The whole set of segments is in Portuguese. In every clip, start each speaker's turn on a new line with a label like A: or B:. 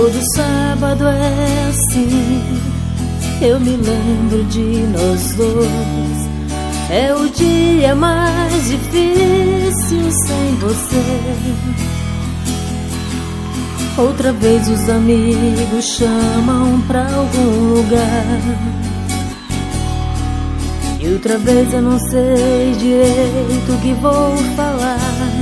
A: Todo sábado é assim, eu me lembro de nós dois. É o dia mais difícil sem você. Outra vez os amigos chamam pra algum lugar, e outra vez eu não sei direito o que vou falar.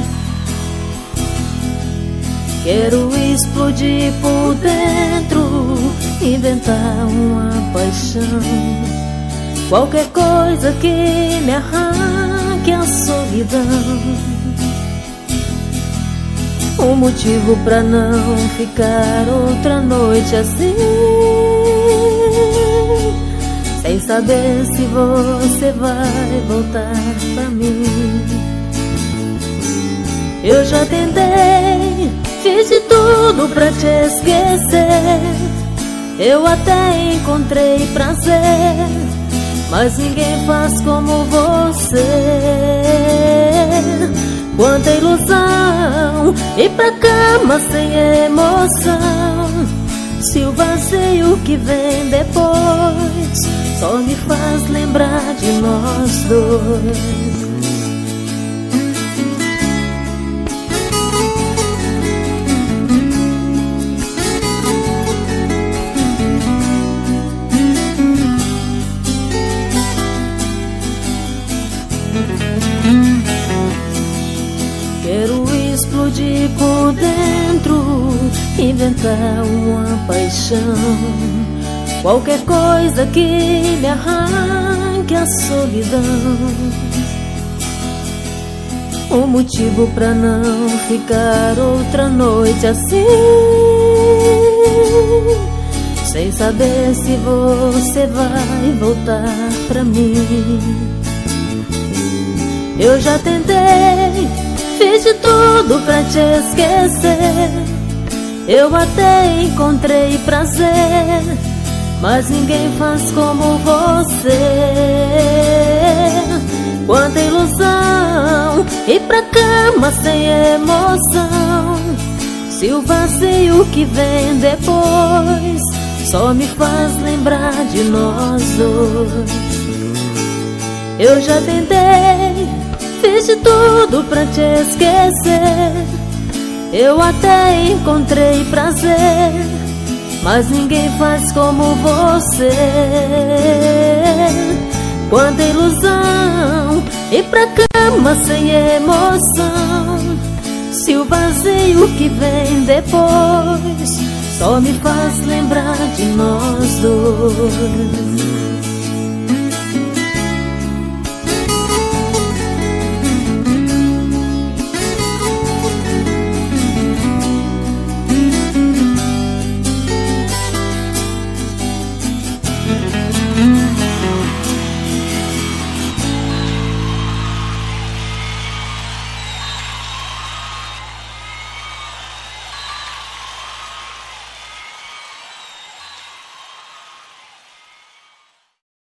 A: Quero explodir por dentro, inventar uma paixão, qualquer coisa que me arranque a solidão. Um motivo pra não ficar outra noite assim, sem saber se você vai voltar pra mim. Eu já tentei, fiz de tudo pra te esquecer. Eu até encontrei prazer, mas ninguém faz como você. Quanta ilusão, ir pra cama sem emoção. Se o vazio que vem depois só me faz lembrar de nós dois. Quero explodir por dentro, inventar uma paixão, qualquer coisa que me arranque a solidão. Um motivo pra não ficar outra noite assim, sem saber se você vai voltar pra mim. Eu já tentei, fiz de tudo pra te esquecer. Eu até encontrei prazer, mas ninguém faz como você. Quanta ilusão, ir pra cama sem emoção. Se o vazio que vem depois só me faz lembrar de nós dois. Eu já tentei, fiz de tudo pra te esquecer. Eu até encontrei prazer, mas ninguém faz como você. Quanta ilusão, ir pra cama sem emoção. Se o vazio que vem depois só me faz lembrar de nós dois.